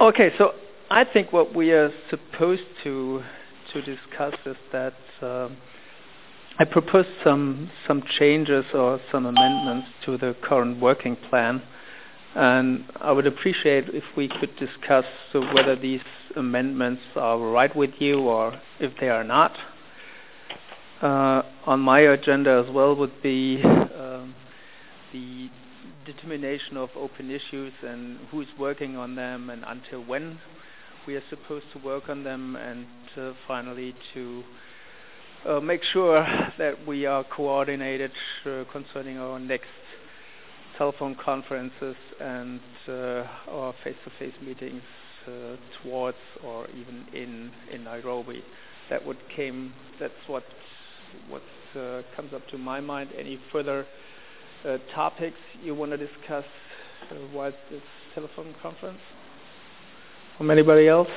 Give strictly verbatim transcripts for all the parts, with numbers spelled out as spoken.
Okay, so I think what we are supposed to to discuss is that uh, I propose some some changes or some amendments to the current working plan, and I would appreciate if we could discuss uh, whether these amendments are right with you or if they are not. Uh, on my agenda as well would be um, the determination of open issues and who's working on them and until when we are supposed to work on them, and uh, finally to uh, make sure that we are coordinated uh, concerning our next telephone conferences and uh, our face-to-face meetings uh, towards or even in in Nairobi. That would came. That's what what uh, comes up to my mind. Any further uh, topics you want to discuss uh, while this telephone conference? From anybody else?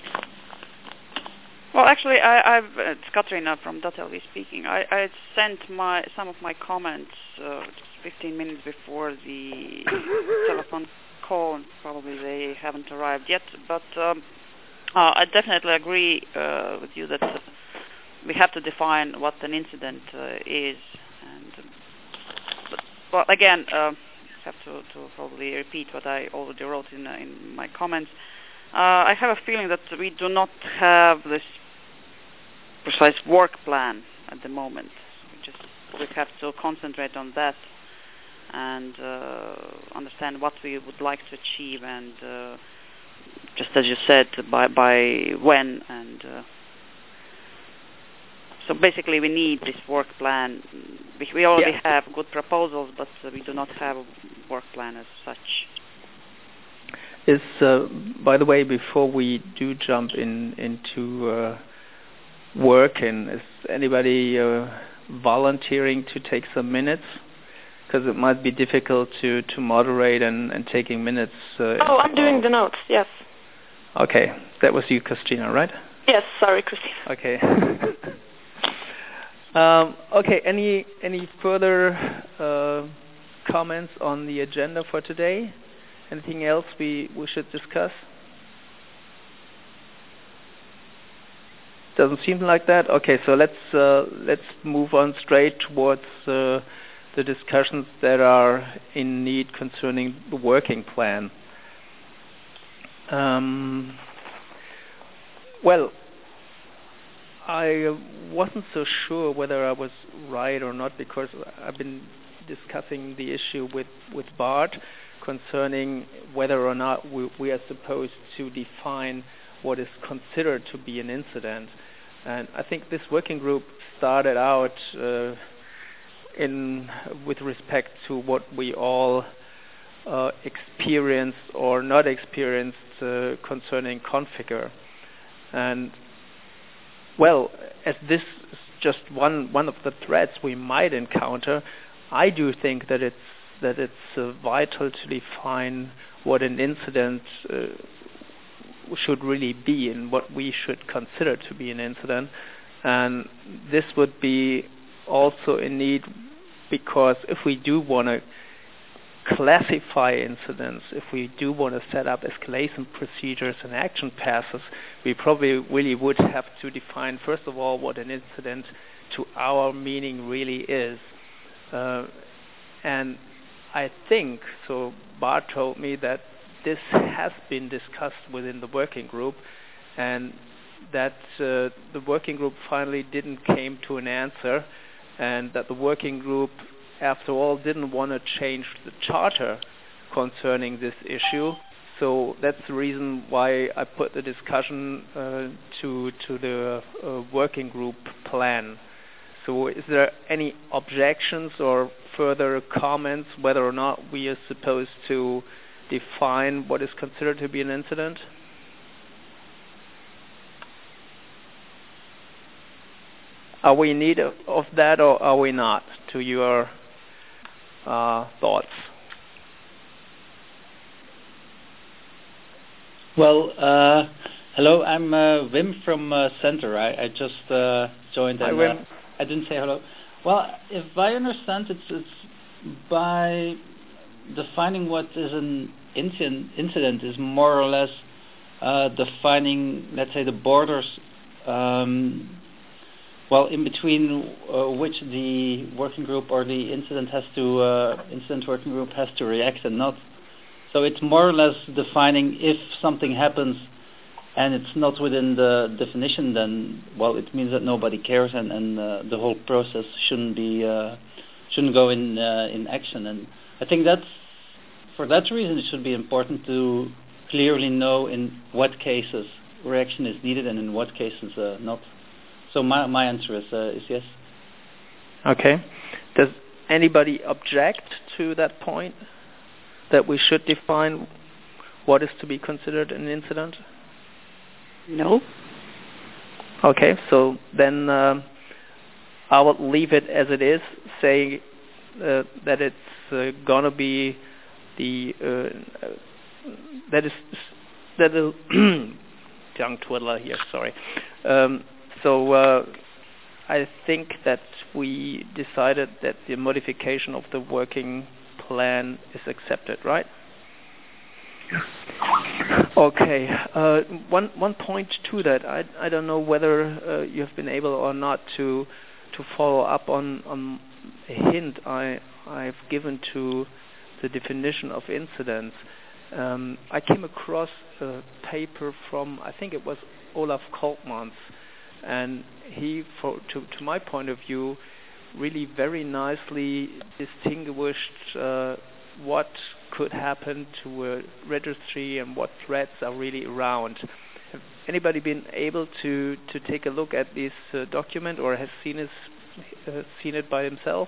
Well, actually, I, I've it's Katrina from .lv speaking. I, I sent my some of my comments uh, just fifteen minutes before the telephone call, and probably they haven't arrived yet. But um, uh, I definitely agree uh, with you that uh, we have to define what an incident uh, is. And um, but, but again, uh, I have to, to probably repeat what I already wrote in uh, in my comments. Uh, I have a feeling that we do not have this precise work plan at the moment. We just we have to concentrate on that and uh, understand what we would like to achieve, and uh, just as you said, by by when. And uh, so basically, we need this work plan. We, we already yeah. have good proposals, but uh, we do not have a work plan as such. Is uh, by the way, before we do jump in into uh, work, and is anybody uh, volunteering to take some minutes? Because it might be difficult to, to moderate and, and taking minutes. Uh, oh, I'm doing the notes. Yes. Okay, that was you, Christina, right? Yes. Sorry, Christina. Okay. um, okay. Any any further uh, comments on the agenda for today? Anything else we, we should discuss? Doesn't seem like that. Okay, so let's uh, let's move on straight towards uh, the discussions that are in need concerning the working plan. Um, well, I wasn't so sure whether I was right or not, because I've been discussing the issue with, with Bart concerning whether or not we, we are supposed to define what is considered to be an incident. And I think this working group started out uh, in with respect to what we all uh, experienced or not experienced uh, concerning Configur. And well, as this is just one one of the threats we might encounter, I do think that it's that it's uh, vital to define what an incident uh, should really be and what we should consider to be an incident. And this would be also in need, because if we do want to classify incidents, if we do want to set up escalation procedures and action passes, we probably really would have to define, first of all, what an incident to our meaning really is. Uh, and I think, so Bart told me that this has been discussed within the working group, and that uh, the working group finally didn't came to an answer, and that the working group, after all, didn't want to change the charter concerning this issue. So that's the reason why I put the discussion uh, to to the uh, working group plan. So is there any objections or further comments whether or not we are supposed to define what is considered to be an incident? Are we in need of, of that, or are we not, to your uh, thoughts? Well, uh, hello, I'm uh, Wim from uh, Center. I, I just uh, joined. Hi, and, Wim. Uh, I didn't say hello. Well, if I understand, it's, it's by defining what is an incident, incident is more or less uh, defining, let's say, the borders, um, well, in between uh, which the working group or the incident has to, uh, incident working group has to react and not. So it's more or less defining if something happens and it's not within the definition, then, well, it means that nobody cares, and, and uh, the whole process shouldn't be uh, shouldn't go in uh, in action. And I think that's, for that reason, it should be important to clearly know in what cases reaction is needed and in what cases uh, not. So my my answer is uh, is yes. Okay. Does anybody object to that point, that we should define what is to be considered an incident? No. Okay, so then uh, I will leave it as it is, saying uh, that it's uh, gonna be the uh, that is that is tongue twiddler here. Sorry. Um, so uh, I think that we decided that the modification of the working plan is accepted, right? Okay. Uh, one one point to that. I I don't know whether uh, you have been able or not to to follow up on on a hint I I've given to the definition of incidents. Um, I came across a paper from, I think it was Olaf Kolkmans, and he, for, to to my point of view, really very nicely distinguished uh, what could happen to a registry and what threats are really around. Have anybody been able to, to take a look at this uh, document, or has seen it, uh, seen it by himself?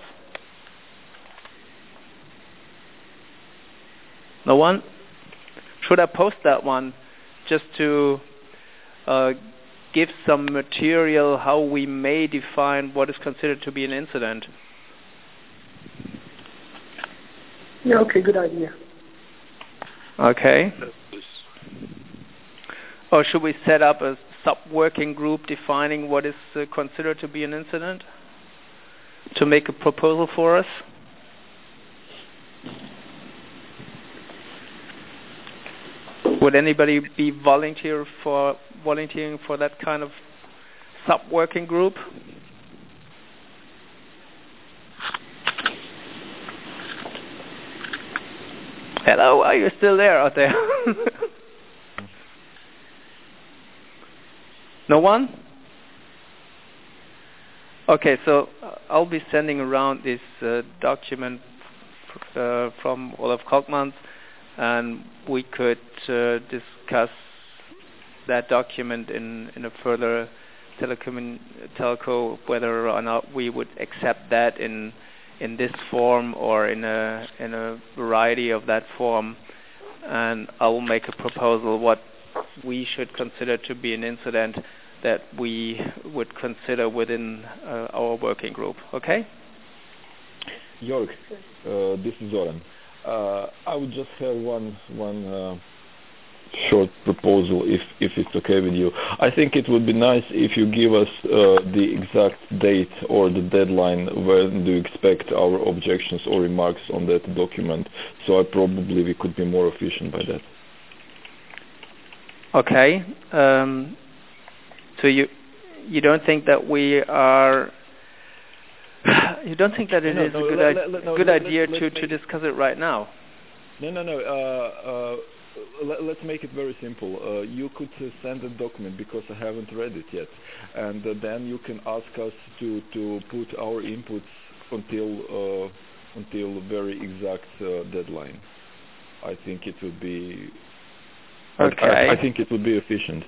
No one? Should I post that one just to uh, give some material how we may define what is considered to be an incident? Yeah, okay, good idea. Okay. Or should we set up a sub-working group defining what is uh, considered to be an incident to make a proposal for us? Would anybody be volunteer for volunteering for that kind of sub-working group? Hello, are you still there out there? No one? Okay, so uh, I'll be sending around this uh, document uh, from Olaf Kolkmans, and we could uh, discuss that document in, in a further telecommun- telco, whether or not we would accept that in in this form or in a in a variety of that form, and I will make a proposal what we should consider to be an incident that we would consider within uh, our working group. Okay? Jörg, uh, this is Zoran. Uh, I would just have one one uh, short proposal, if if it's okay with you. I think it would be nice if you give us uh, the exact date or the deadline when do you expect our objections or remarks on that document. So I probably we could be more efficient by that. Okay. Um, so you you don't think that we are you don't think that it no, is no, a good, let, I- let, no, good let, idea let, to, let to make, discuss it right now? No, no, no. Uh, uh, let, let's make it very simple. Uh, you could uh, send a document because I haven't read it yet, and uh, then you can ask us to, to put our inputs until uh, until very exact uh, deadline. I think it would be. Okay. I, I think it would be efficient.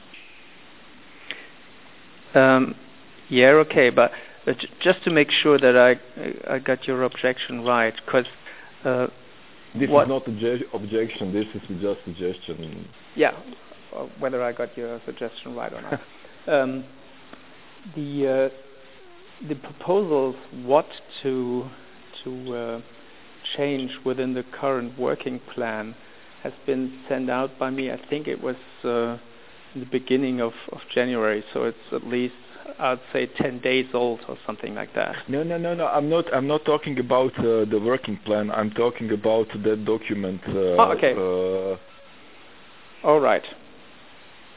Um, yeah, okay, but, but j- just to make sure that I I got your objection right, because uh, this what is not an obje- objection. This is just suggestion. yeah, uh, whether I got your suggestion right or not. um, the uh, the proposals what to to uh, change within the current working plan has been sent out by me. I think it was uh, in the beginning of, of January, so it's at least I'd say ten days old or something like that. No, no, no, no. I'm not. I'm not talking about uh, the working plan. I'm talking about that document. Uh, Oh, okay. Uh, All right.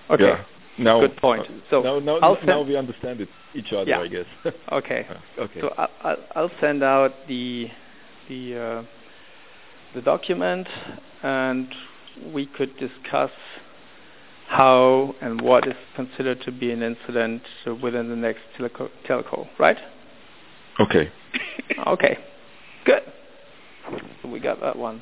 Okay. Yeah. Now, good point. So now, now, I'll now send, we understand it, each other, yeah. I guess. Okay. Uh, okay. So I, I, I'll send out the the uh, the document, and we could discuss how and what is considered to be an incident uh, within the next teleco, telco, right? Okay. Okay. Good. So we got that one.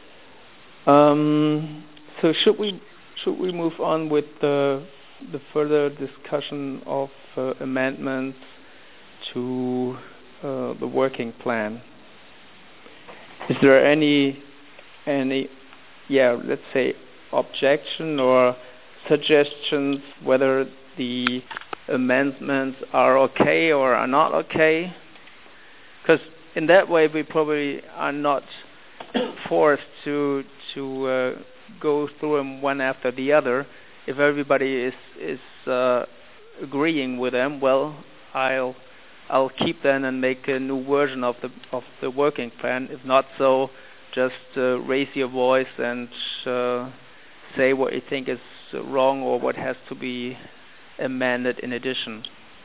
Um, so should we should we move on with the the further discussion of uh, amendments to uh, the working plan? Is there any any yeah let's say objection or suggestions whether the amendments are okay or are not okay? Because in that way we probably are not forced to to uh, go through them one after the other. If everybody is is uh, agreeing with them, well, I'll I'll keep them and make a new version of the of the working plan. If not so, just uh, raise your voice and uh, say what you think is wrong or what has to be amended in addition.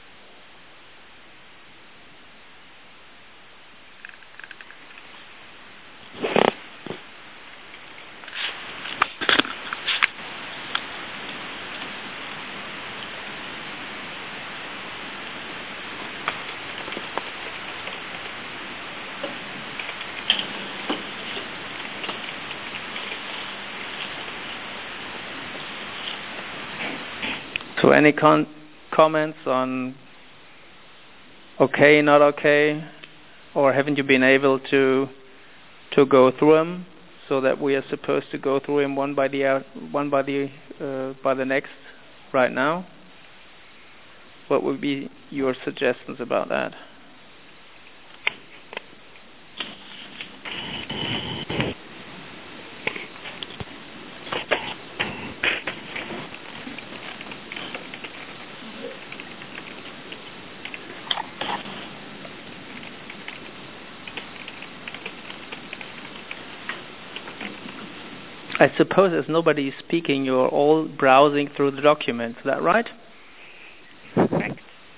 So any con- comments on okay, not okay, or haven't you been able to to go through them so that we are supposed to go through them one by the uh, one by the uh, by the next right now? What would be your suggestions about that? I suppose as nobody is speaking, you're all browsing through the document. Is that right? Correct.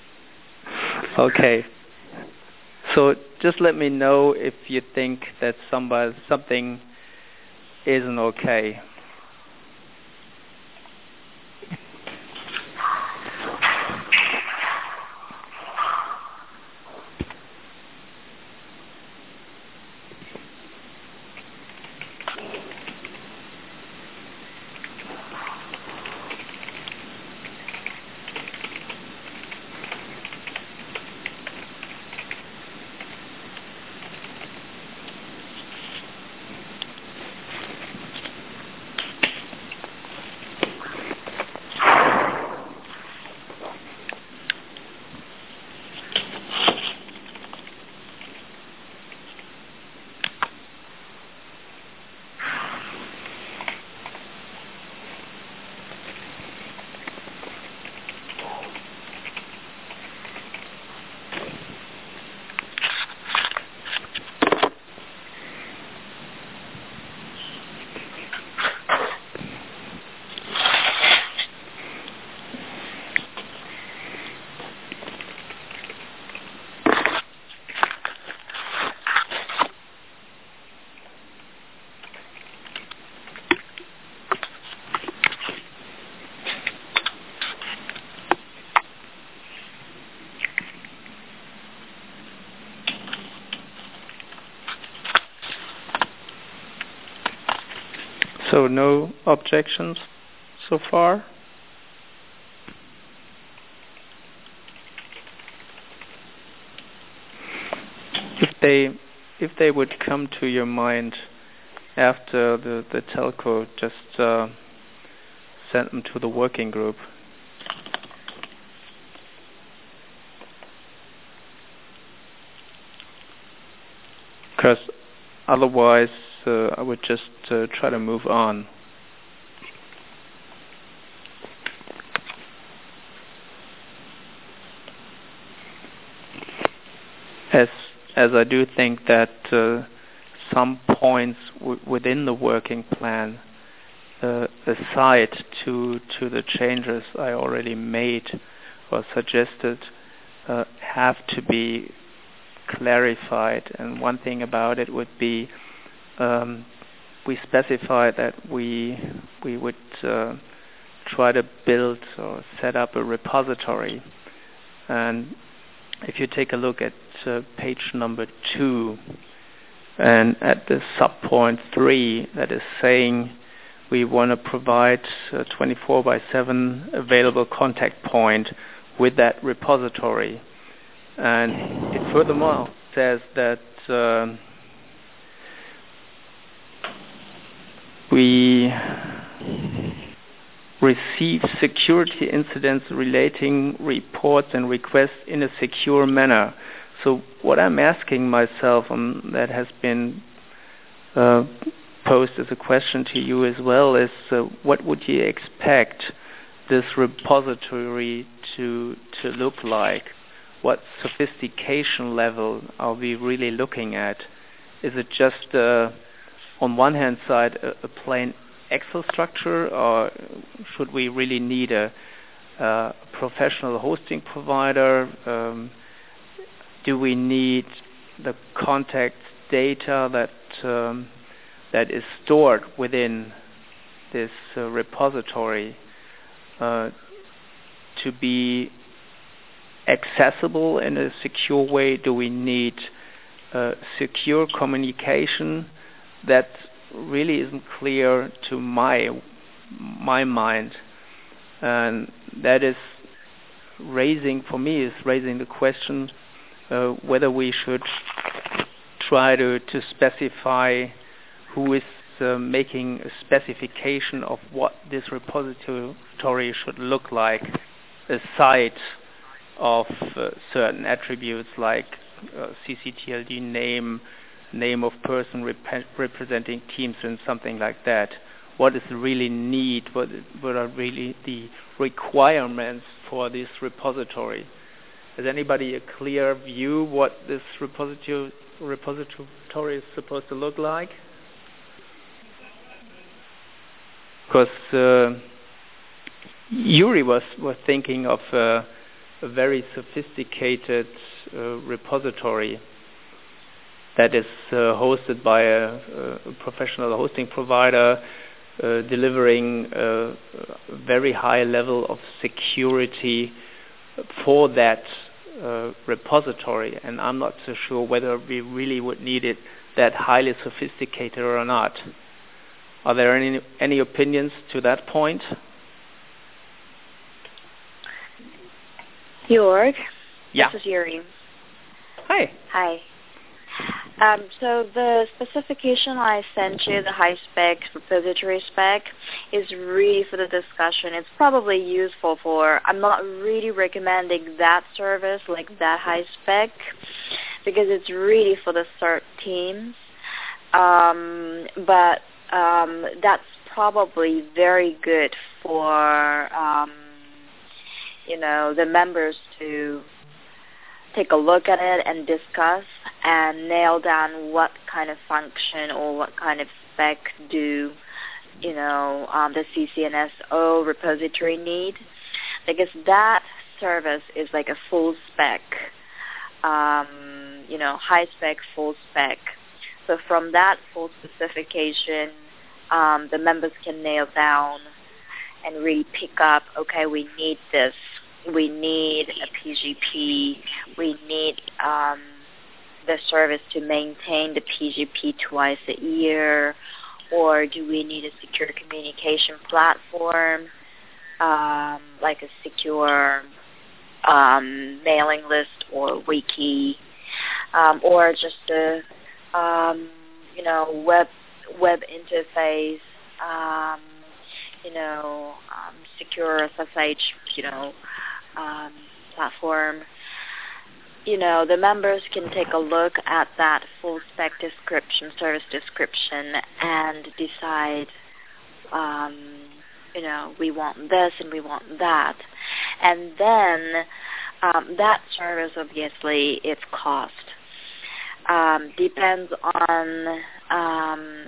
Okay. So just let me know if you think that somebody, something isn't okay. So no objections so far? If they if they would come to your mind after the, the telco, just uh, send them to the working group. Because otherwise uh, I would just uh, try to move on. As as I do think that uh, some points w- within the working plan uh, aside to to the changes I already made or suggested uh, have to be clarified. And one thing about it would be um, we specified that we we would uh, try to build or set up a repository. And if you take a look at uh, page number two and at the subpoint three, that is saying we want to provide a twenty-four by seven available contact point with that repository. And it furthermore says that uh, we receive security incidents relating reports and requests in a secure manner. So what I'm asking myself, and that has been uh, posed as a question to you as well, is uh, what would you expect this repository to to look like? What sophistication level are we really looking at? Is it just uh, on one hand side a, a plain Excel structure, or should we really need a, a professional hosting provider? Um, do we need the contact data that um, that is stored within this uh, repository uh, to be accessible in a secure way? Do we need uh, secure communication? That really isn't clear to my my mind, and that is raising for me is raising the question uh, whether we should try to to specify who is uh, making a specification of what this repository should look like, aside of uh, certain attributes like uh, C C T L D name, name of person rep- representing teams, and something like that. What is really need? What, what are really the requirements for this repository? Has anybody a clear view what this repository repository is supposed to look like? Because uh, Yuri was was thinking of uh, a very sophisticated uh, repository that is uh, hosted by a, a professional hosting provider, uh, delivering a, a very high level of security for that uh, repository. And I'm not so sure whether we really would need it that highly sophisticated or not. Are there any any opinions to that point? Jörg, Yeah. this is Yuri. Hi. Hi. Um, so the specification I sent you, the high spec repository spec, is really for the discussion. It's probably useful for, I'm not really recommending that service, like that high spec, because it's really for the cert teams. Um, but um, that's probably very good for, um, you know, the members to take a look at it and discuss and nail down what kind of function or what kind of spec do, you know, um, the C C N S O repository need. Because that service is like a full spec, um, you know, high spec, full spec. So from that full specification, um, the members can nail down and really pick up, okay, we need this. We need a P G P. We need um, the service to maintain the P G P twice a year. Or do we need a secure communication platform, um, like a secure um, mailing list or wiki, um, or just a um, you know web web interface, um, you know um, secure S S H, you know. Um, platform. You know, the members can take a look at that full spec description, service description, and decide, um, you know, we want this and we want that. And then um, that service, obviously, its cost um, depends on um,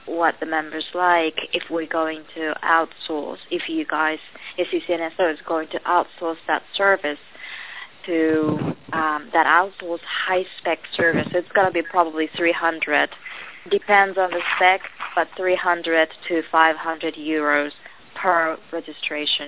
what the members like, if we're going to outsource, if you guys, if C C N S O is going to outsource that service to um, that outsourced high-spec service. It's going to be probably three hundred. Depends on the spec, but three hundred to five hundred euros per registration.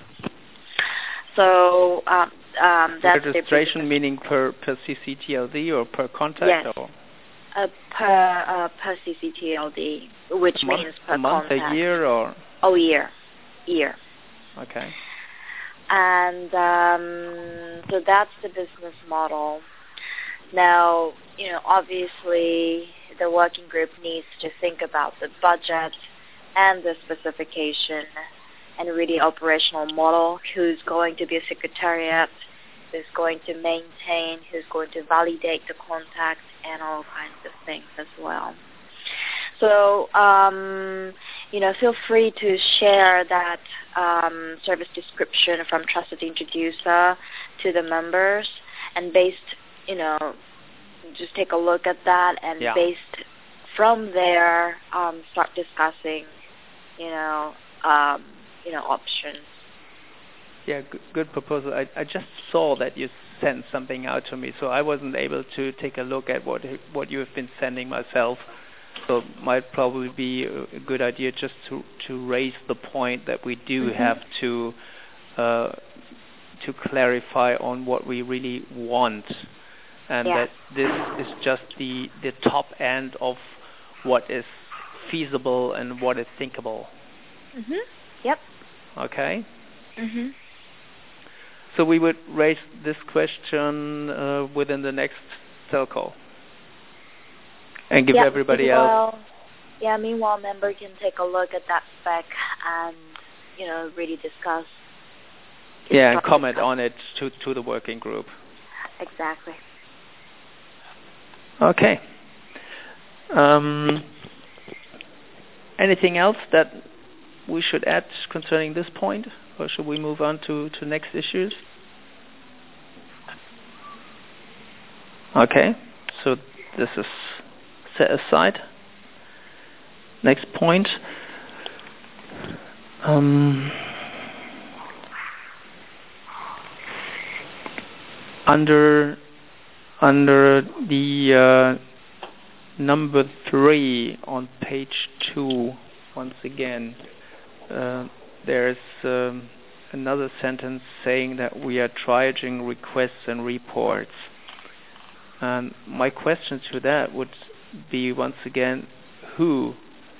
So um, um, that's registration meaning per per C C T L D or per contact? Yes. Or? Uh, per uh, per C C T L D, which a means month, per a month, contact. A year, or? Oh, year, year. Okay. And um, so that's the business model. Now, you know, obviously the working group needs to think about the budget and the specification and really operational model, who's going to be a secretariat, who's going to maintain, who's going to validate the contact, and all kinds of things as well. So, um, you know, feel free to share that um, service description from Trusted Introducer to the members, and based, you know, just take a look at that, and yeah. based from there, um, start discussing, you know, um, you know, options. Yeah, good, good proposal. I, I just saw that you sent something out to me, so I wasn't able to take a look at what what you have been sending myself. So it might probably be a, a good idea just to, to raise the point that we do mm-hmm. have to uh, to clarify on what we really want, and yeah. that this is just the the top end of what is feasible and what is thinkable. Mhm. Yep. Okay. Mhm. So we would raise this question uh, within the next cell call and give yeah, everybody meanwhile, else. Yeah, meanwhile, member can take a look at that spec and, you know, really discuss. Yeah, and comment discuss. on it to, to the working group. Exactly. Okay. Um, anything else that we should add concerning this point? Or should we move on to, to next issues? Okay, so this is set aside. Next point. Um, under under the uh, number three on page two, once again. Uh, There's um, another sentence saying that we are triaging requests and reports. And my question to that would be, once again, who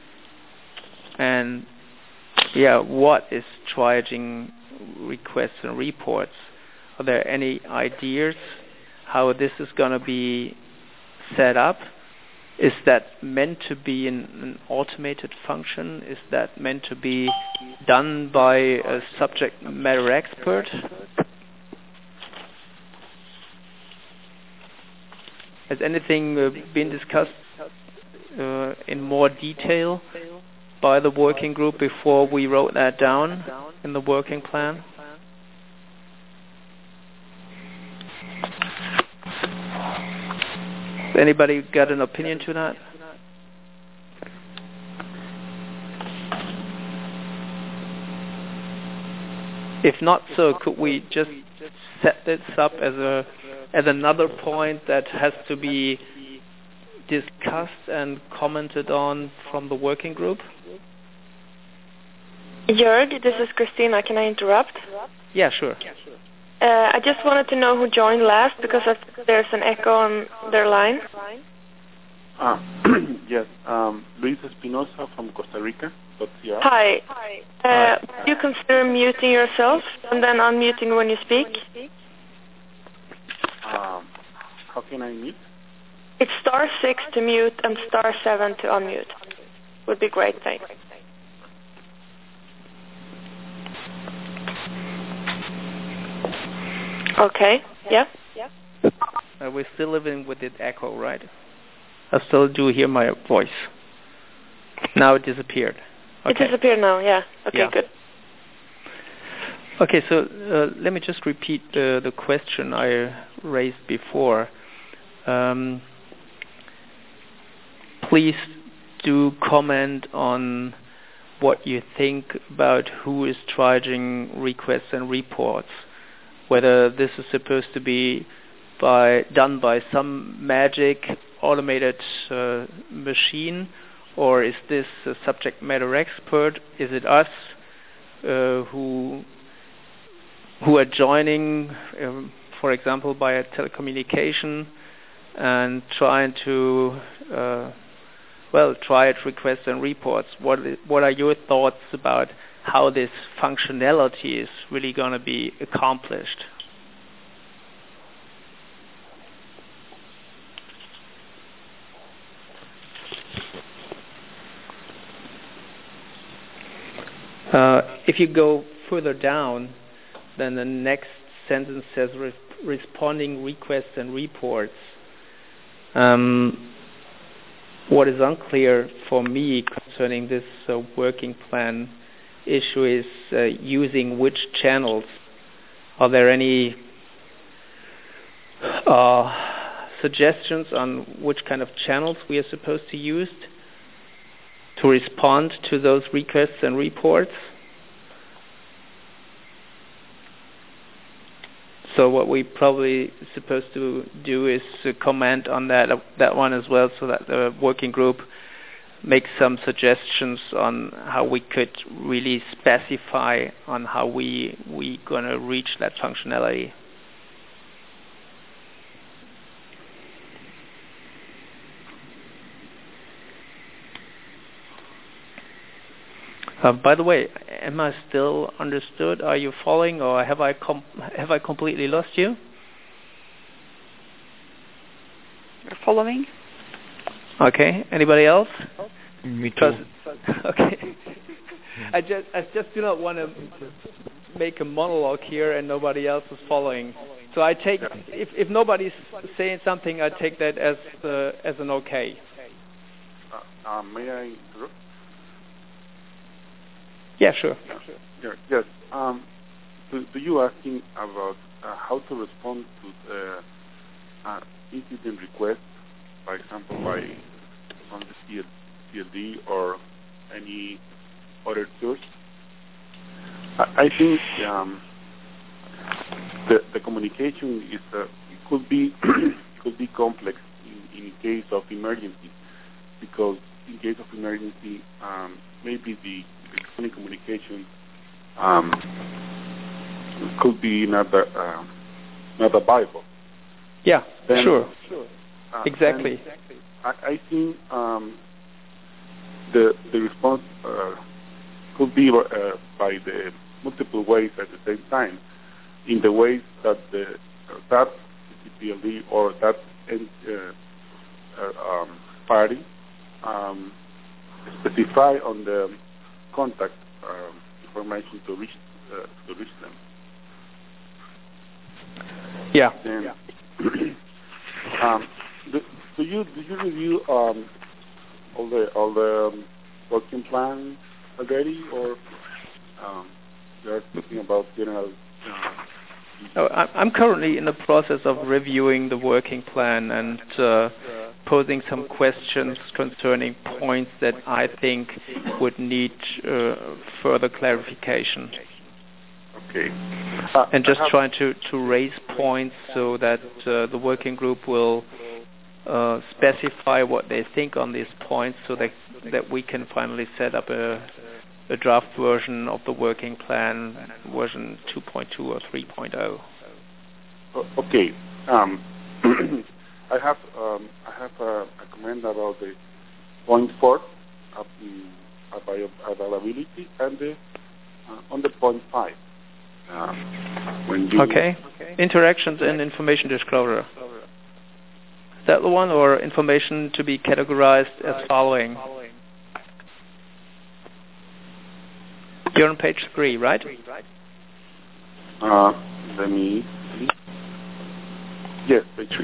and yeah, what is triaging requests and reports? Are there any ideas how this is going to be set up? Is that meant to be an, an automated function? Is that meant to be done by a subject matter expert? Has anything uh, been discussed uh, in more detail by the working group before we wrote that down in the working plan? Anybody got an opinion to that? If not so, could we just set this up as a as another point that has to be discussed and commented on from the working group? Jörg, this is Christina. Can I interrupt? Yeah, sure. Uh, I just wanted to know who joined last because there's an echo on their line. Uh, yes, um, Luis Espinosa from Costa Rica. Hi. Uh, would you consider muting yourself and then unmuting when you speak? Um, how can I mute? It's star six to mute and star seven to unmute. Would be great, thanks. Okay. Yeah. Uh, we're still living with the echo, right? I still do hear my voice. Now it disappeared. Okay. It disappeared now. Yeah. Okay. Yeah. Good. Okay. So uh, let me just repeat the the question I raised before. Um, please do comment on what you think about who is triaging requests and reports, whether this is supposed to be by done by some magic automated uh, machine, or is this a subject matter expert? Is it us uh, who who are joining, um, for example, by a telecommunication and trying to uh, well triage requests and reports? What what are your thoughts about how this functionality is really going to be accomplished? Uh, if you go further down, then the next sentence says re- responding requests and reports. Um, what is unclear for me concerning this uh, working plan issue is uh, using which channels. Are there any uh, suggestions on which kind of channels we are supposed to use to respond to those requests and reports? So what we probably supposed to do is to comment on that uh, that one as well, so that the working group makes some suggestions on how we could really specify on how we we gonna reach that functionality. Uh, by the way, am I still understood? Are you following, or have I com- have I completely lost you? You're following. Okay. Anybody else? Me too. Okay. I just I just do not want to make a monologue here and nobody else is following. So I take if if nobody's saying something, I take that as uh, as an okay. Uh, uh, may I interrupt? Yeah, sure. Yeah, yes. Um, do, do you asking about uh, how to respond to the uh, incident request, for example, by from the C L D or any other source? I, I think um, the the communication is uh, it could be could be complex in, in case of emergency, because in case of emergency, um, maybe the electronic communication um, could be not uh, not viable. Yeah, then, sure. Uh, exactly. I, I think um, the the response uh, could be uh, by the multiple ways at the same time, in the ways that the uh, that C P L D or that uh, uh, um, party um, specify on the contact um, information to reach uh, to reach them. Yeah. Then, yeah. um, do, do you do you review um, all the all the um, working plan already, or um, you're speaking about general? Uh, Oh, I'm currently in the process of reviewing the working plan and uh, posing some questions concerning points that I think would need uh, further clarification. Okay. Uh, and just trying to, to raise points so that uh, the working group will uh, specify what they think on these points, so that that we can finally set up a a draft version of the working plan, version two point two or three point oh. Okay. Um, I have um, I have a, a comment about the point four of the availability and the uh, on the point five. Uh, when you okay. Interactions and information disclosure. Is that the one, or information to be categorized as following? You're on page three, right? Uh, let me see. Yes, page three.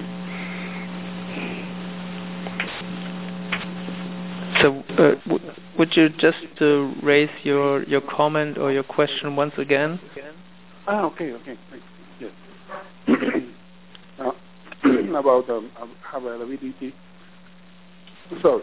So, uh, w- would you just uh, raise your, your comment or your question once again? Ah, okay, okay. Yes. uh, about um, availability Sorry.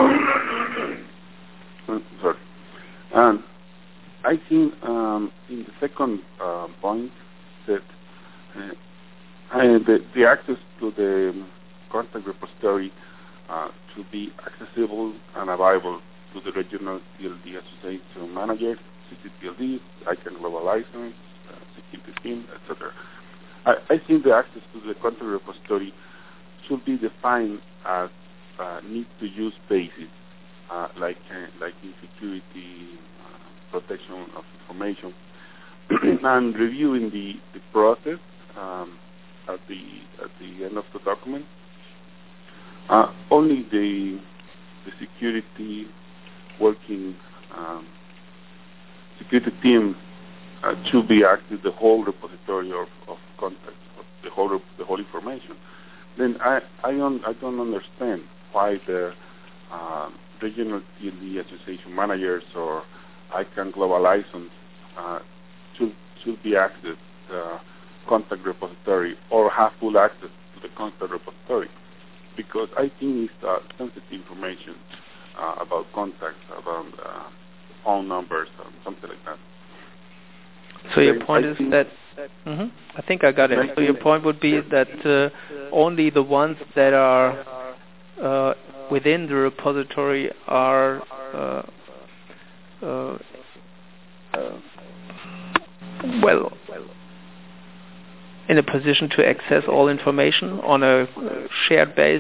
Sorry. And I think um, in the second uh, point that uh, and the, the access to the contact repository uh, to be accessible and available to the regional T L D association managers, C C T L D, ICANN Global License, uh, security team, et cetera. I, I think the access to the contact repository should be defined as uh, need-to-use basis, uh, like uh, like in security, uh, protection of information, and reviewing the, the process um, at the at the end of the document. Uh, only the the security working um, security team uh, should be active the whole repository of, of contacts, of the whole the whole information. Then I I don't I don't understand why the uh, regional T L D association managers or ICANN Global License uh, should should be access the contact repository or have full access to the contact repository, because I think it's uh, sensitive information uh, about contacts, about uh, phone numbers, or something like that. So your point is that, mm-hmm, I think I got it. So your point would be that uh, only the ones that are uh, within the repository are uh, uh, uh, well in a position to access all information on a shared base.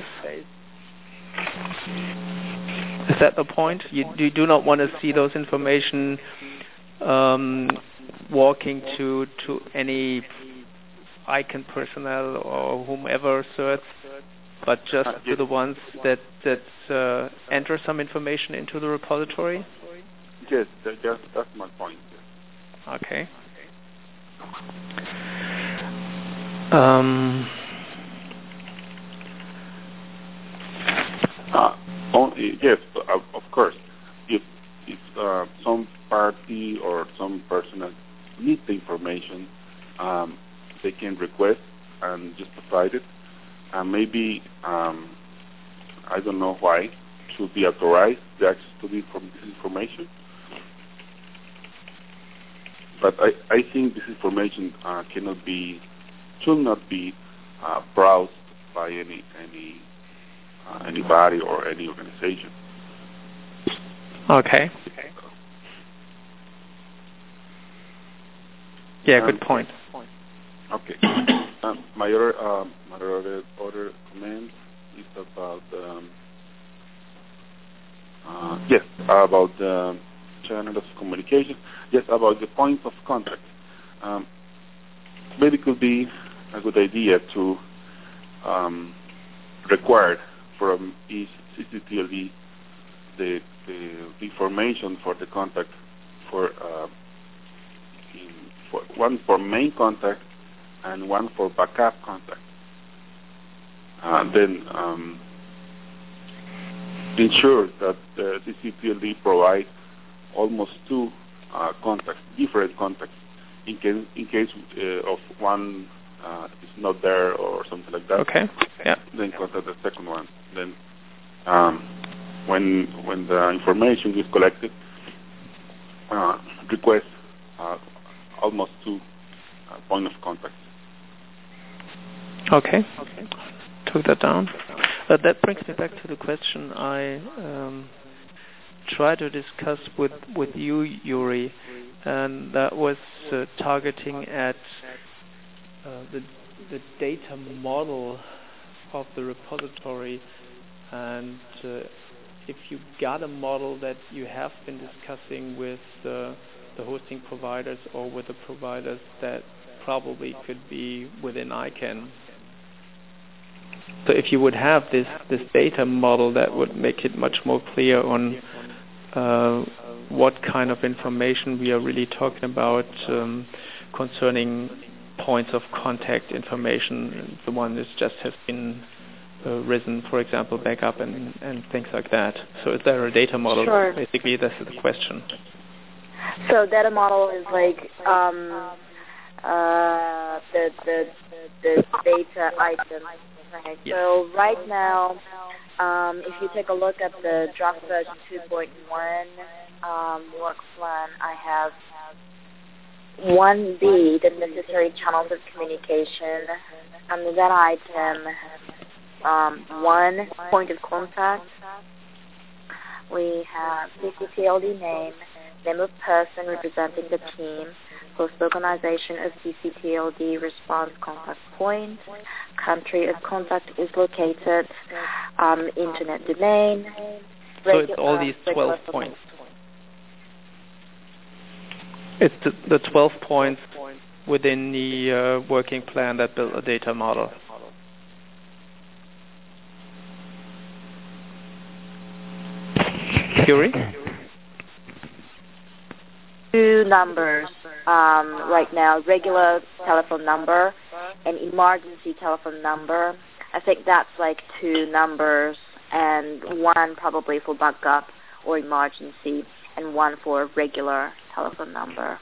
Is that the point? You, you do not want to see those information um, walking to to any ICANN personnel or whomever search, but just uh, yes. to the ones that that uh, enter some information into the repository? Yes, that, that's, that's my point. Yes. Okay. Um, uh, only, yes, of, of course. If if uh, some party or some person needs the information, um, they can request and just provide it. And maybe um, I don't know why should be authorized the access to the, from this information. But I, I think this information uh, cannot be, should not be uh, browsed by any any uh, anybody or any organization. Okay. Yeah, um, good point. Okay. um, my other um, my other other comment is about um, uh, yes about the channels of communication. Yes, about the points of contact. Um, maybe it could be a good idea to um, require from each C C T L D the, the information for the contact for, uh, in, for one for main contact and one for backup contact. Uh, then um, ensure that the C C T L D provides almost two uh, contacts, different contacts, in case in case uh, of one uh, is not there or something like that. Okay. Yeah. Then contact the second one. Then um, when when the information is collected, uh, request uh, almost two uh, point of contact. Okay. Okay. Took that down. Uh, that brings me back to the question I um, tried to discuss with with you, Yuri, and that was uh, targeting at uh, the the data model of the repository, and uh, if you got a model that you have been discussing with uh, the hosting providers or with the providers that probably could be within ICANN. So if you would have this, this data model, that would make it much more clear on uh, what kind of information we are really talking about um, concerning points of contact information. The one that just has been uh, risen, for example, backup and, and things like that. So is there a data model? Sure. Basically, that's the question. So data model is like um, uh, the, the the data item. Right. Yes. So right now, Um, if you take a look at the draft version two point one um, work plan, I have one B, the necessary channels of communication. Under that item, um, one point of contact. We have C C T L D name, name of person representing the team, host organization of C C T L D response contact point, country of contact is located, um, internet domain. So it's all these twelve points. It's the, the twelve points within the uh, working plan that built a data model. Curie? Two numbers um, right now, regular telephone number and emergency telephone number. I think that's like two numbers and one probably for backup or emergency and one for regular telephone number.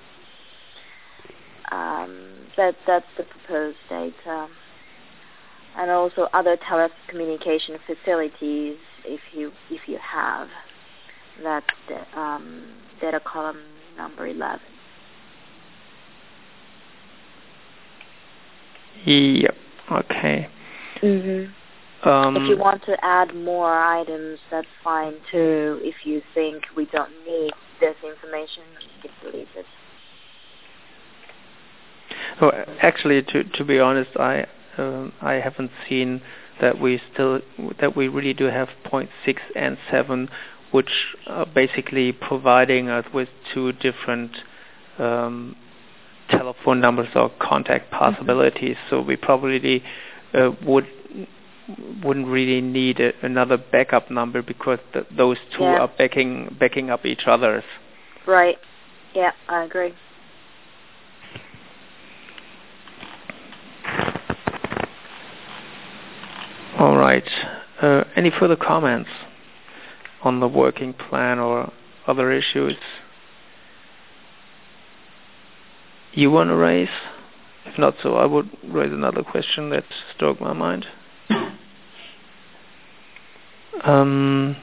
Um, that that's the proposed data. And also other telecommunication facilities if you if you have. That's the um, data column number eleven. Yep. Okay. Mm-hmm. Um, if you want to add more items, that's fine too. If you think we don't need this information, you can delete it. Oh, actually, to to be honest, I um, I haven't seen that we still that we really do have point six and seven, which are basically providing us with two different um, telephone numbers or contact possibilities. Mm-hmm. So we probably uh, would wouldn't really need a, another backup number because th- those two yeah. are backing backing up each other's. Right. Yeah, I agree. All right. Uh, any further comments on the working plan or other issues you want to raise? If not so, I would raise another question that struck my mind. Um,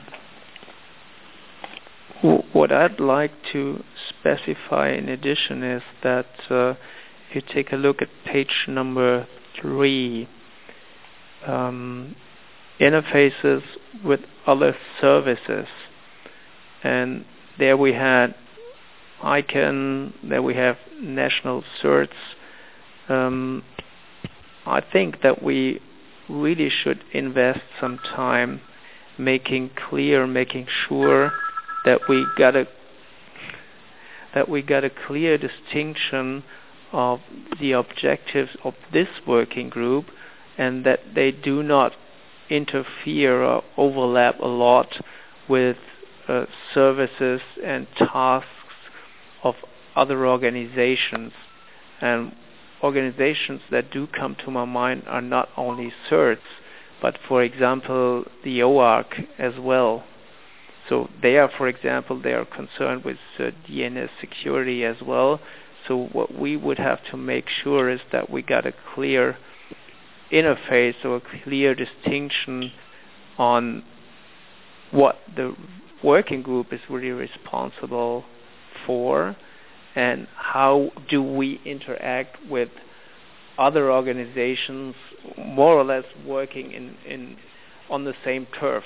w- what I'd like to specify in addition is that uh, if you take a look at page number three, um, interfaces with other services, and there we had I C A N, there we have national certs. Um, I think that we really should invest some time making clear, making sure that we got a that we got a clear distinction of the objectives of this working group, and that they do not interfere or overlap a lot with uh, services and tasks of other organizations. And organizations that do come to my mind are not only certs, but for example the O A R C as well. So they are, for example, they are concerned with uh, D N S security as well. So what we would have to make sure is that we got a clear interface or a clear distinction on what the working group is really responsible for, and how do we interact with other organizations more or less working in, in on the same turf.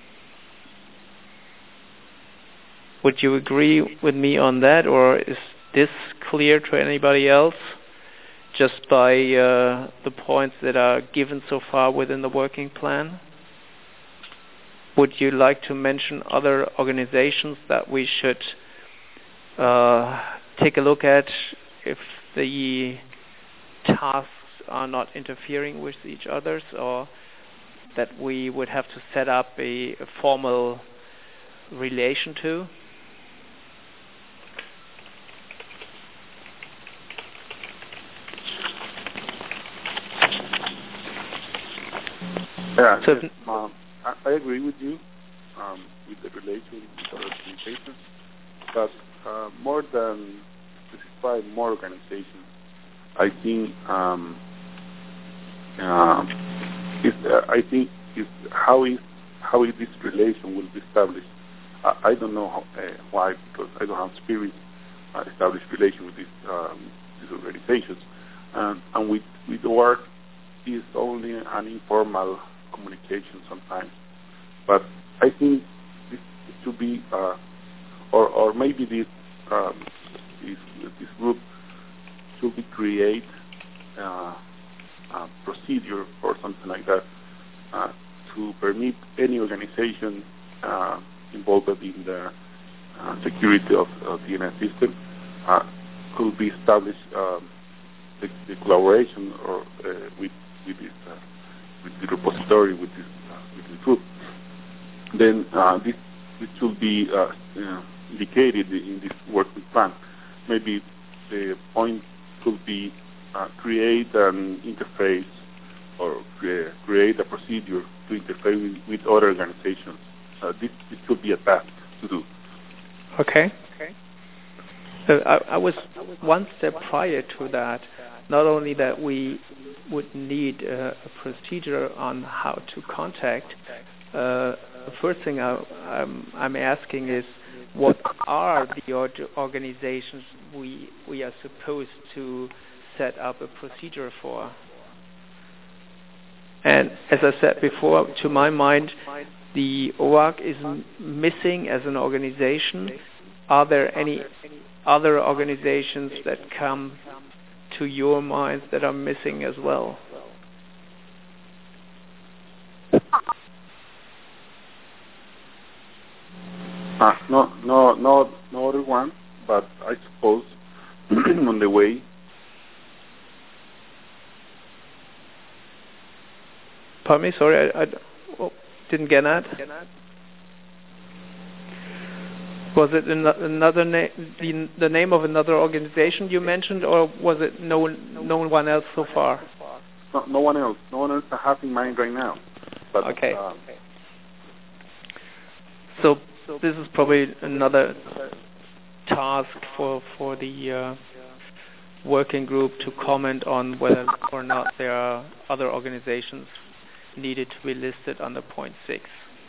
Would you agree with me on that, or is this clear to anybody else just by uh, the points that are given so far within the working plan? Would you like to mention other organizations that we should uh, take a look at if the tasks are not interfering with each other, or that we would have to set up a, a formal relation to? Yeah, so yes, um, I, I agree with you um, with the relation with other organizations, but uh, more than specify more organizations, I think um, uh, is, uh, I think is how is how this relation will be established. I, I don't know how, uh, why, because I don't have experience uh, established relation with these, um, these organizations. And, and with, with work, is only an informal communication sometimes. But I think this should be, uh, or, or maybe this, um, this, this group should be create uh, a procedure or something like that uh, to permit any organization uh, involved in the uh, security of, of the D N S system uh, could be established um, the, the collaboration or uh, with with this uh, with the repository with this uh, with this group. Then uh, this this should be uh, uh, indicated in this working plan. Maybe the point could be uh, create an interface or cre- create a procedure to interface with, with other organizations. Uh, this, this could be a task to do. Okay. Okay. So I, I was one step prior to that. Not only that we would need a, a procedure on how to contact. Uh, the first thing I, I'm, I'm asking is, what are the org- organizations we we are supposed to set up a procedure for? And as I said before, to my mind, the O A C is m- missing as an organization. Are there any other organizations that come to your mind that are missing as well? Uh, no, no, no, no other one, but I suppose on the way. Pardon me, sorry, I, I oh, didn't get that. Was it an, another name, the, the name of another organization you mentioned, or was it no, no one else so far? No, no one else. No one else I have in mind right now. But, okay. Uh, so this is probably another task for for the uh, working group to comment on whether or not there are other organizations needed to be listed under point six.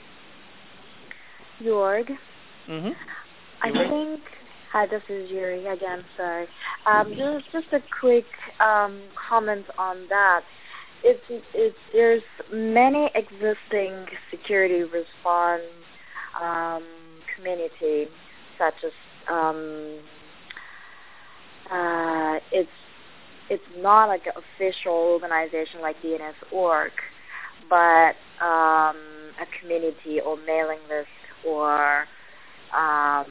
Jorg, mm-hmm. I think, hi, this is Yuri again, sorry. Um, just, just a quick um, comment on that. It's, it's, there's many existing security response um, community, such as um, uh, it's it's not like an official organization like D N S dot org, but um, a community or mailing list or um,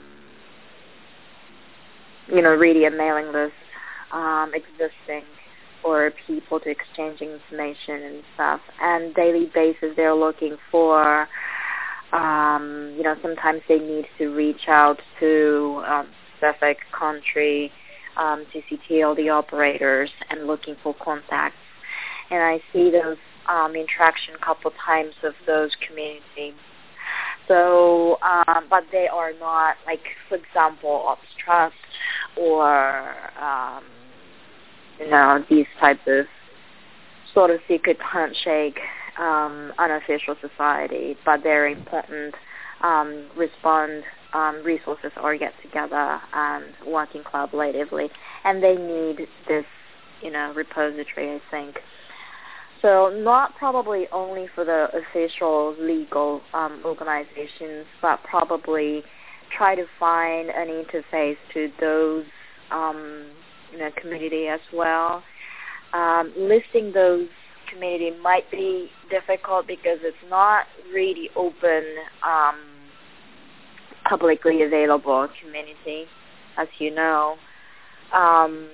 you know, really a mailing list um, existing for people to exchange information and stuff. And daily basis, they're looking for, um, you know, sometimes they need to reach out to um, specific country, um, C C T L D operators, and looking for contacts. And I see those um, interaction a couple times of those communities. So, um, but they are not, like, for example, Ops Trust or, um, you know, these types of sort of secret handshake, um, unofficial society, but they're important um, respond um, resources or get together and working collaboratively. And they need this, you know, repository, I think. So not probably only for the official legal um, organizations, but probably try to find an interface to those um, you know, community as well. Um, listing those community might be difficult because it's not really open, um, publicly available community, as you know. Um,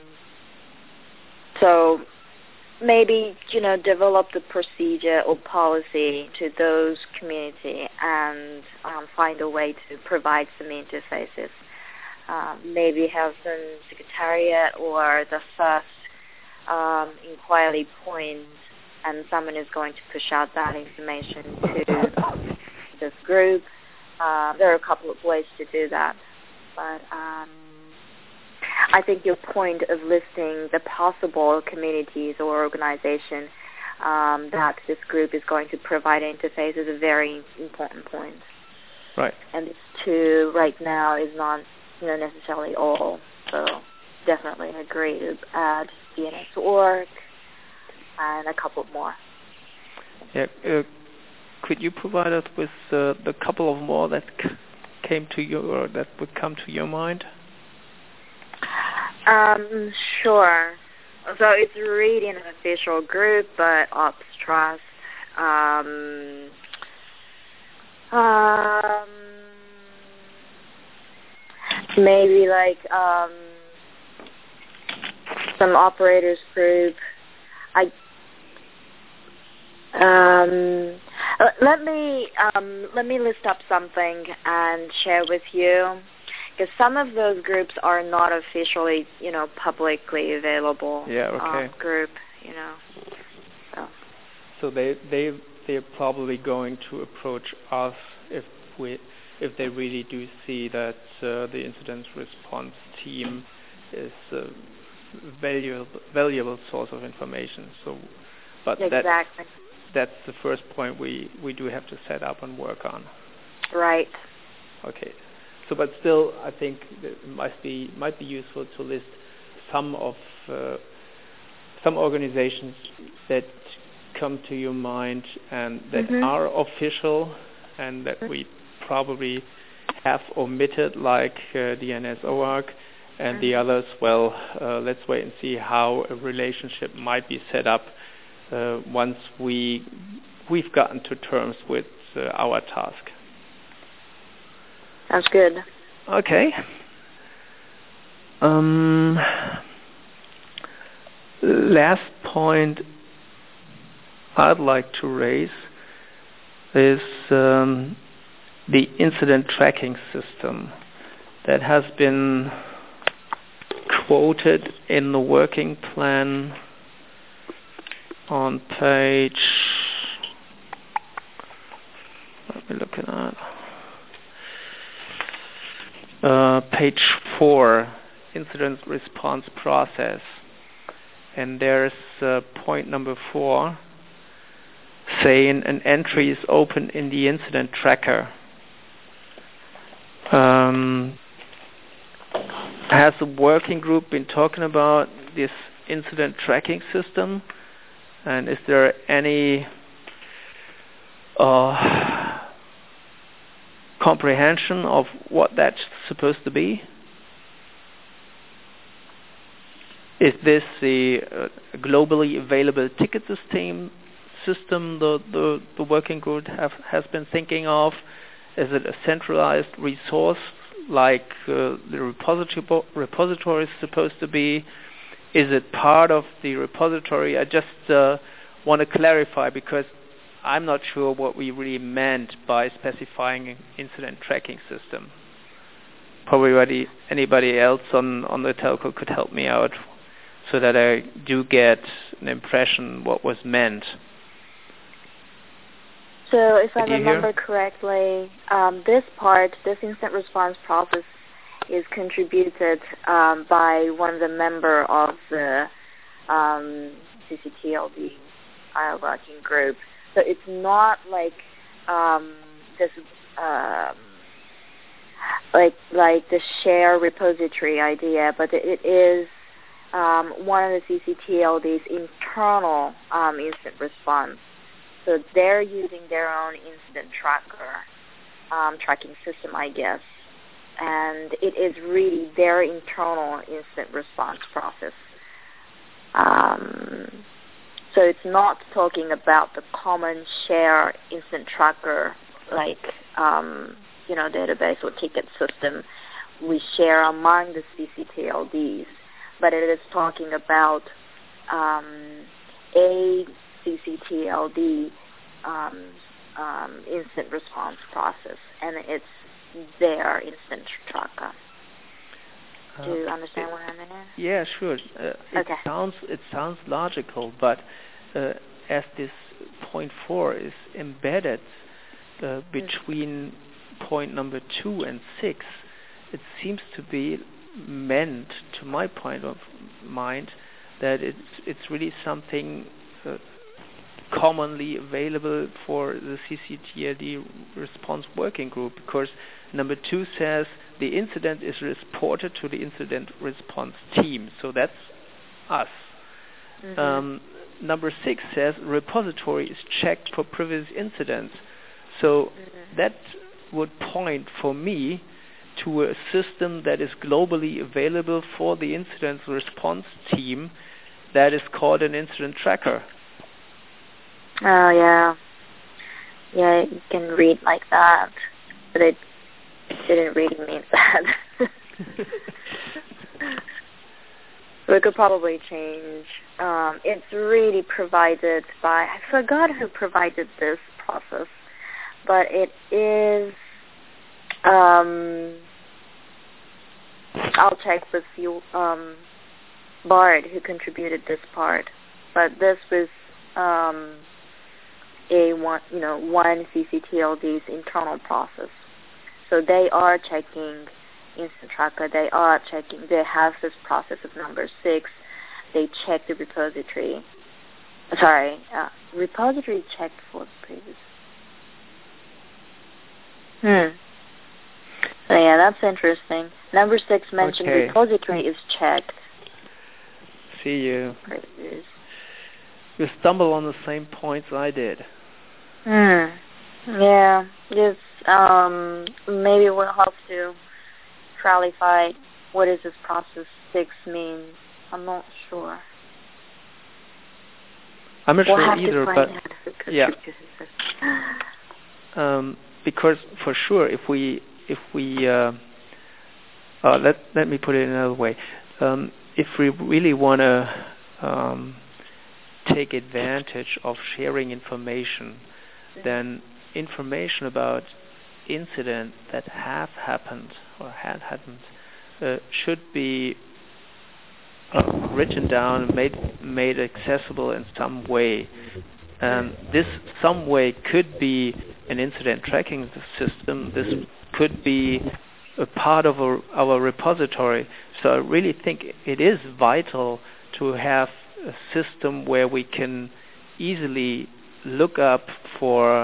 so maybe, you know, develop the procedure or policy to those community and um, find a way to provide some interfaces. Um, maybe have some secretariat or the first um, inquiry point, and someone is going to push out that information to this group. Uh, there are a couple of ways to do that, but um, I think your point of listing the possible communities or organizations um, that this group is going to provide interface is a very important point. Right. And this two right now is not, you know, necessarily all. So definitely agree to add D N S org and a couple more. Yeah. Uh, could you provide us with uh, the couple of more that c- came to you or that would come to your mind? Um, sure. So it's really an official group, but Ops Trust. Um, um, maybe like um, some operators group. I um, let me um, let me list up something and share with you. Because some of those groups are not officially, you know, publicly available. Yeah, okay. Um, group, you know. So. So they they they're probably going to approach us if we if they really do see that uh, the incident response team is a valuable valuable source of information. So, but exactly. that's that's the first point we we do have to set up and work on. Right. Okay. So, but still, I think it might be might be useful to list some of uh, some organizations that come to your mind and that mm-hmm. are official and that we probably have omitted, like uh, D N S org, and mm-hmm. the others. Well, uh, let's wait and see how a relationship might be set up uh, once we we've gotten to terms with uh, our task. Sounds good. Okay. Um, last point I'd like to raise is um, the incident tracking system that has been quoted in the working plan on page. Let me look at that. Uh, page four, incident response process, and there's uh, point number four, saying an entry is open in the incident tracker. Um, has the working group been talking about this incident tracking system, and is there any uh, comprehension of what that's supposed to be? Is this the uh, globally available ticket system system the, the, the working group have, has been thinking of? Is it a centralized resource like uh, the repository, repository is supposed to be? Is it part of the repository? I just uh, want to clarify because I'm not sure what we really meant by specifying an incident tracking system. Probably anybody, anybody else on, on the telco could help me out so that I do get an impression what was meant. So if I Did you remember hear? correctly, um, this part, this instant response process is contributed um, by one of the member of the um, C C T L D uh, working group. So it's not like um, this, uh, like like the share repository idea, but it is um, one of the C C T L D's internal um, instant response. So they're using their own incident tracker, um, tracking system, I guess, and it is really their internal instant response process. Um, So it's not talking about the common share instant tracker like, um, you know, database or ticket system we share among the C C T L Ds, but it is talking about um, a C C T L D um, um, instant response process, and it's their instant tracker. Do you understand what I mean? Yeah, sure. Uh, it okay. sounds it sounds logical, but uh, as this point four is embedded uh, between mm. point number two and six, it seems to be meant, to my point of mind, that it's it's really something uh, commonly available for the C C T L D response working group, because number two says the incident is reported to the incident response team, so that's us. Mm-hmm. Um, number six says repository is checked for previous incidents, so mm-hmm. that would point for me to a system that is globally available for the incident response team that is called an incident tracker. Oh, yeah. Yeah, you can read like that, but it didn't really mean that. We could probably change. Um, it's really provided by, I forgot who provided this process, but it is, um, I'll check with you, um, Bard, who contributed this part, but this was um, a one, you know, one C C T L D's internal process. So they are checking Instant Tracker. They are checking. They have this process of number six. They check the repository. Sorry, uh, repository checked for the previous. Hmm. So yeah, that's interesting. Number six mentioned okay. repository is checked. See you. Previous. You stumble on the same points I did. Hmm. Yeah. Just um, maybe we'll have to clarify what does this process six mean. I'm not sure. I'm not we'll sure have either, to but find out yeah. Um, because for sure, if we if we uh, uh, let let me put it another way, um, if we really want to um, take advantage of sharing information, then information about incidents that have happened or had happened uh, should be uh, written down, made made accessible in some way. And this some way could be an incident tracking system. This could be a part of our, our repository. So I really think it is vital to have a system where we can easily look up for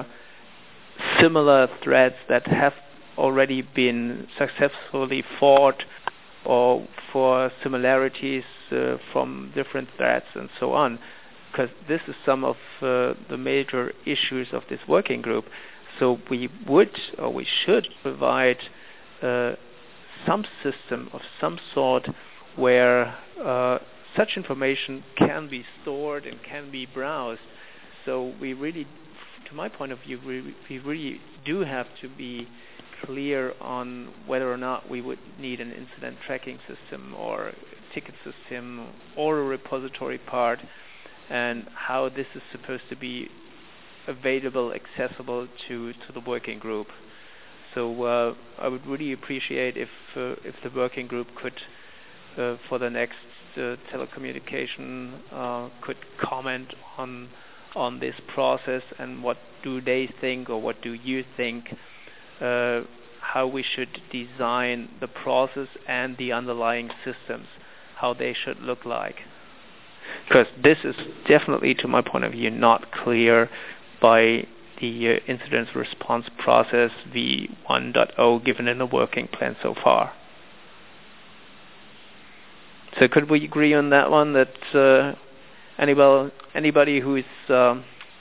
similar threats that have already been successfully fought, or for similarities uh, from different threats and so on, because this is some of uh, the major issues of this working group. So we would, or we should provide uh, some system of some sort where uh, such information can be stored and can be browsed. So we really, to my point of view, we, we really do have to be clear on whether or not we would need an incident tracking system or a ticket system or a repository part, and how this is supposed to be available, accessible to, to the working group. So uh, I would really appreciate if uh, if the working group could, uh, for the next uh, telecommunication, uh, could comment on on this process, and what do they think, or what do you think, uh, how we should design the process and the underlying systems, how they should look like. Because this is definitely, to my point of view, not clear by the uh, incident response process V one point oh given in the working plan so far. So could we agree on that one, that uh, anybody, anybody who's um,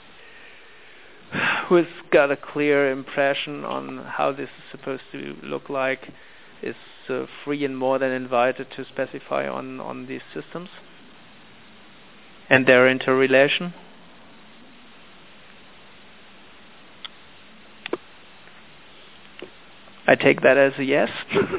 who's got a clear impression on how this is supposed to look like is uh, free and more than invited to specify on, on these systems and their interrelation? I take that as a yes.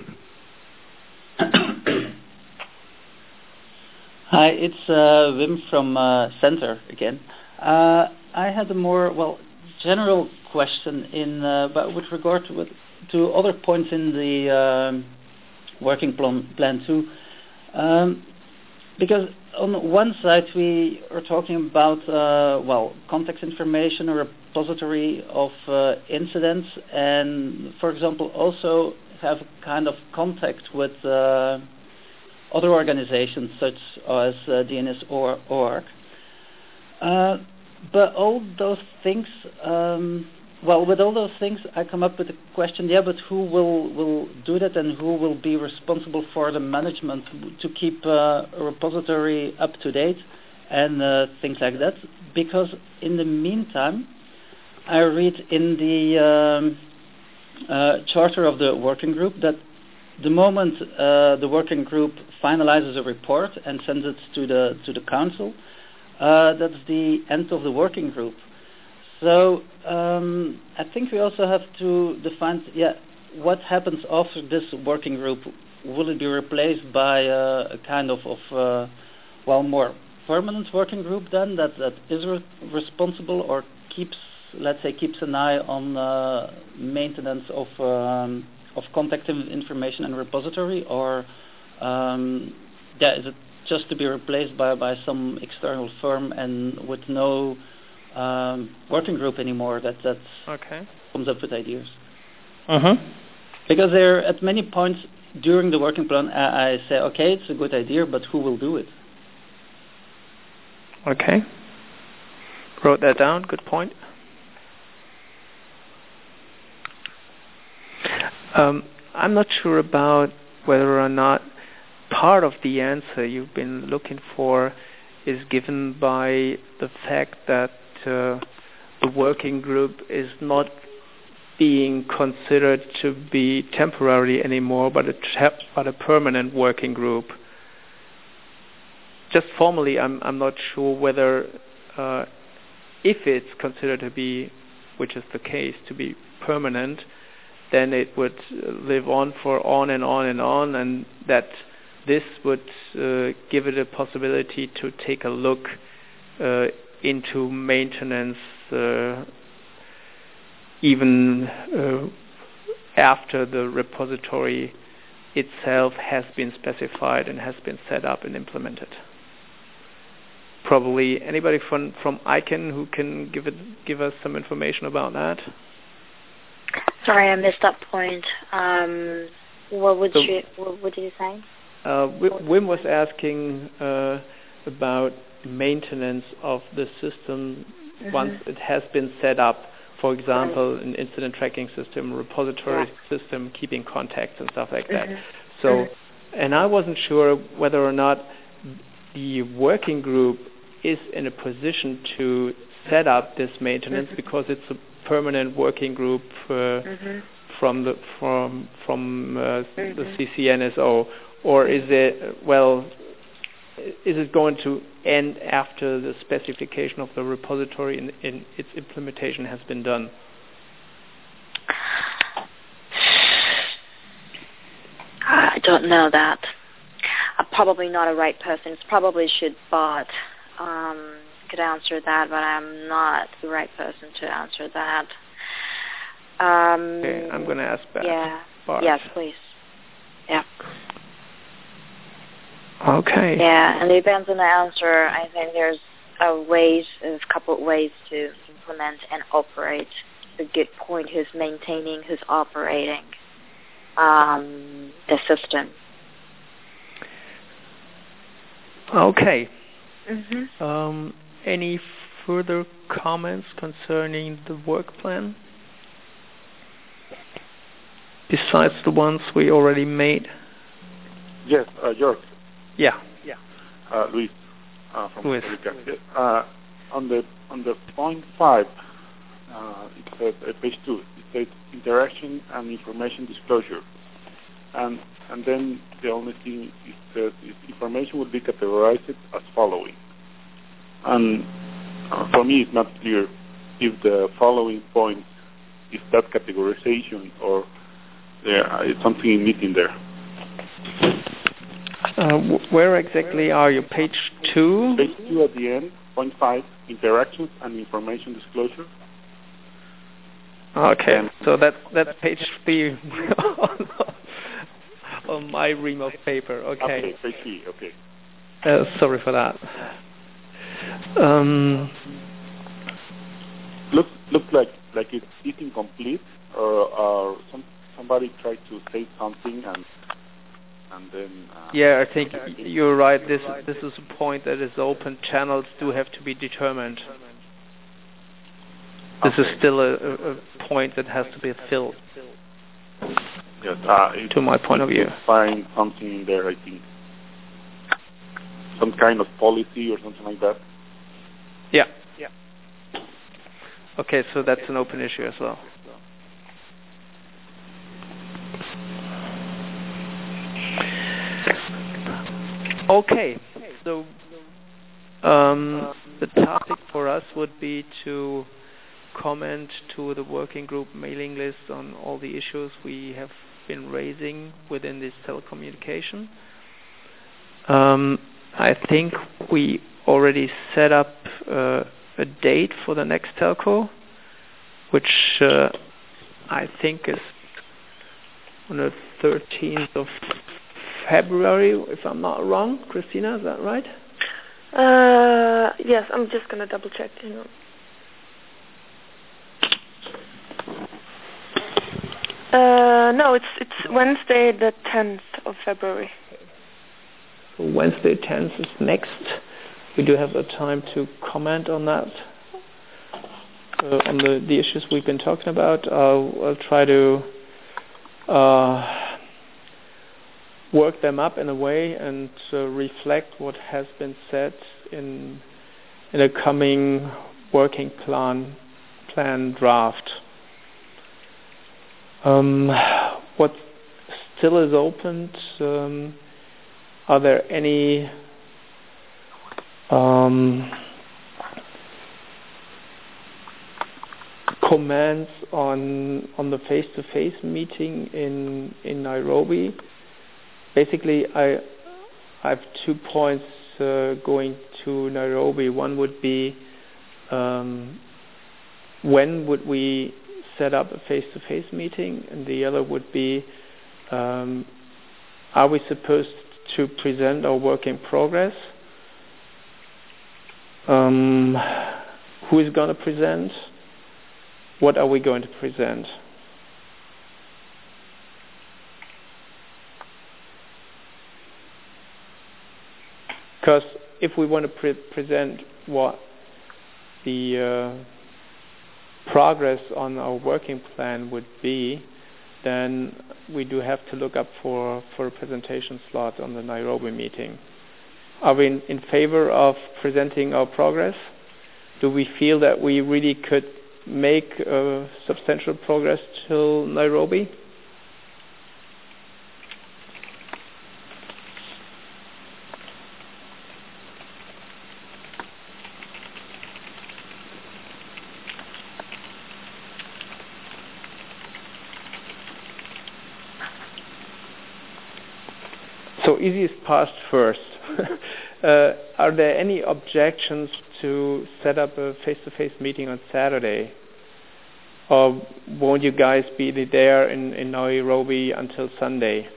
Hi, it's uh, Wim from uh, Center again. Uh, I had a more, well, general question in, uh, but with regard to, with, to other points in the um, working plan, plan too. Um, because on one side we are talking about, uh, well, context information, a repository of uh, incidents, and, for example, also have kind of contact with uh, other organizations such as uh, D N S dot org. Uh, but all those things, um, well, with all those things, I come up with a question. Yeah, but who will will do that, and who will be responsible for the management to keep uh, a repository up to date and uh, things like that? Because in the meantime, I read in the um, uh, charter of the working group that the moment uh, the working group finalizes a report and sends it to the to the council, uh, that's the end of the working group. So um, I think we also have to define, yeah, what happens after this working group. Will it be replaced by uh, a kind of, of uh, well, more permanent working group then that, that is re- responsible or keeps, let's say, keeps an eye on uh, maintenance of um, of contact information and repository, or um, yeah, is it just to be replaced by, by some external firm and with no um, working group anymore that that okay. comes up with ideas? Mm-hmm. Because there, at many points during the working plan, I, I say, okay, it's a good idea, but who will do it? Okay. Wrote that down. Good point. Um, I'm not sure about whether or not part of the answer you've been looking for is given by the fact that uh, the working group is not being considered to be temporary anymore, but a, te- but a permanent working group. Just formally, I'm I'm not sure whether uh, if it's considered to be, which is the case, to be permanent, then it would live on for on and on and on, and that this would uh, give it a possibility to take a look uh, into maintenance uh, even uh, after the repository itself has been specified and has been set up and implemented. Probably anybody from from I C A N who can give it give us some information about that? Sorry, I missed that point. Um, what would so, you what would you say? Uh, Wim was asking uh, about maintenance of the system mm-hmm. once it has been set up. For example, right. an incident tracking system, repository yeah. system, keeping contacts and stuff like that. Mm-hmm. So, mm-hmm. and I wasn't sure whether or not the working group is in a position to set up this maintenance mm-hmm. because it's a permanent working group uh, mm-hmm. from the from from uh, mm-hmm. the C C N S O, or is it well? Is it going to end after the specification of the repository and in, in its implementation has been done? I don't know that. I'm probably not a right person. It's probably should Bart um, could answer that, but I'm not the right person to answer that. Um, okay, I'm going to ask Bart. Yeah. Bart. Yes, please. Yeah. Okay. Yeah, and it depends on the answer. I think there's a ways, a couple of ways to implement and operate. The good point who's maintaining, who's operating um, the system. Okay. Mm-hmm. Um, any further comments concerning the work plan? Besides the ones we already made? Yes, uh, George. Yeah, yeah. Uh, Luis, uh, from Luis. Uh, on the on the point five, uh, it says uh, page two. It says interaction and information disclosure, and and then the only thing it says is information will be categorized as following. And uh, for me, it's not clear if the following point is that categorization or there is something missing there. Uh, w- where exactly are you? Page two? Page two at the end, point five, interactions and information disclosure. Okay, and so that's that's page three on, on my ream of paper. Okay. Okay, page three. Okay. Uh, sorry for that. Um, looks looks like like it's, it's incomplete, or or some somebody tried to say something and. And then, uh, yeah, I think you're right. This this is a point that is open. Channels do have to be determined. this okay. is still a, a point that has to be filled. Yes, uh, to my point of view. Find something there, I think. Some kind of policy or something like that. Yeah. Yeah. Okay, so that's an open issue as well. Okay, so um, the topic for us would be to comment to the working group mailing list on all the issues we have been raising within this telecommunication. Um, I think we already set up uh, a date for the next telco, which uh, I think is on the thirteenth of February, if I'm not wrong. Christina, is that right? Uh, yes, I'm just going to double check. You know. Uh, no, it's it's Wednesday the tenth of February. So Wednesday tenth is next. We do have the time to comment on that, uh, on the, the issues we've been talking about. I'll, I'll try to uh, work them up in a way and uh, reflect what has been said in in a coming working plan plan draft. Um, what still is open? Um, are there any um, comments on on the face-to-face meeting in in Nairobi? Basically, I I have two points uh, going to Nairobi. One would be um, when would we set up a face-to-face meeting, and the other would be um, are we supposed to present our work in progress? Um, who is going to present? What are we going to present? Because if we want to pre- present what the uh, progress on our working plan would be, then we do have to look up for, for a presentation slot on the Nairobi meeting. Are we in, in favor of presenting our progress? Do we feel that we really could make uh, substantial progress till Nairobi? So easiest past first. uh, are there any objections to set up a face-to-face meeting on Saturday? Or won't you guys be there in, in Nairobi until Sunday?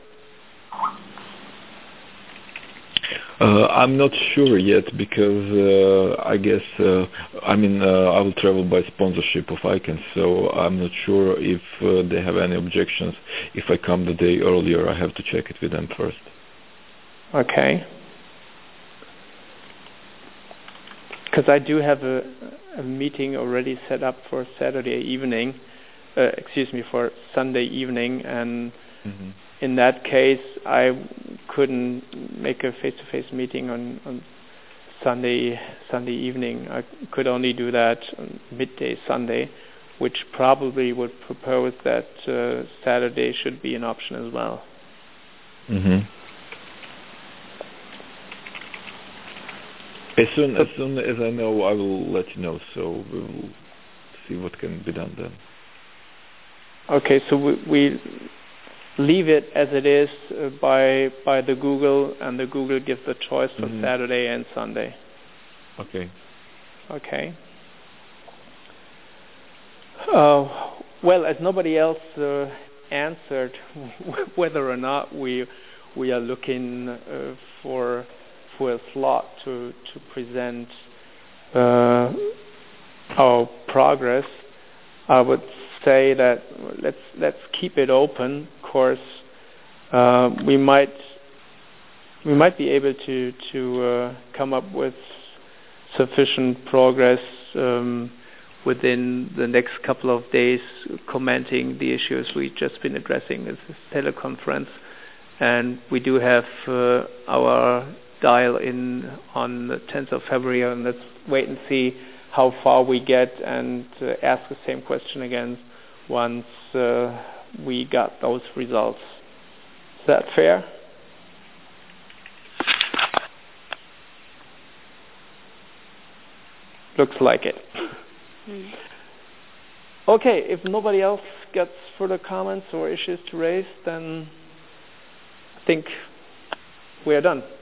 Uh, I'm not sure yet because uh, I guess, uh, I mean, uh, I will travel by sponsorship of I C A N, so I'm not sure if uh, they have any objections. If I come the day earlier, I have to check it with them first. Okay. Because I do have a, a meeting already set up for Saturday evening, uh, excuse me, for Sunday evening, and mm-hmm. in that case, I couldn't make a face-to-face meeting on, on Sunday Sunday evening. I could only do that on midday Sunday, which probably would propose that uh, Saturday should be an option as well. Mm-hmm. As soon as soon as I know, I will let you know. So we will see what can be done then. Okay, so we, we leave it as it is uh, by by the Google, and the Google gives the choice for mm-hmm. Saturday and Sunday. Okay. Okay. Uh, well, as nobody else uh, answered whether or not we we are looking uh, for. for a slot to, to present uh, our progress, I would say that let's let's keep it open. Of course, uh, we might we might be able to to uh, come up with sufficient progress um, within the next couple of days commenting the issues we've just been addressing in this teleconference. And we do have uh, our dial-in on the tenth of February, and let's wait and see how far we get and uh, ask the same question again once uh, we got those results. Is that fair? Looks like it. Mm. Okay, if nobody else gets further comments or issues to raise, then I think we are done.